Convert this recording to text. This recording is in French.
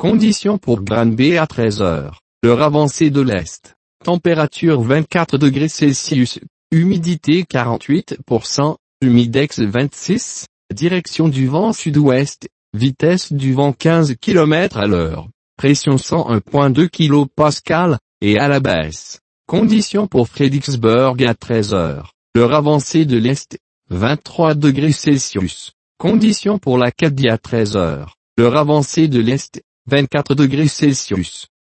Conditions pour Granby à 13 heures. L'heure avancée de l'Est. Température 24 degrés Celsius. Humidité 48%. Humidex 26. Direction du vent sud-ouest. Vitesse du vent 15 km à l'heure. Pression 101.2 kPa, et à la baisse. Conditions pour Fredericksburg à 13 heures. L'heure avancée de l'Est. 23 degrés Celsius. Conditions pour l'Acadie à 13 heures. L'heure avancée de l'Est. 24 degrés Celsius.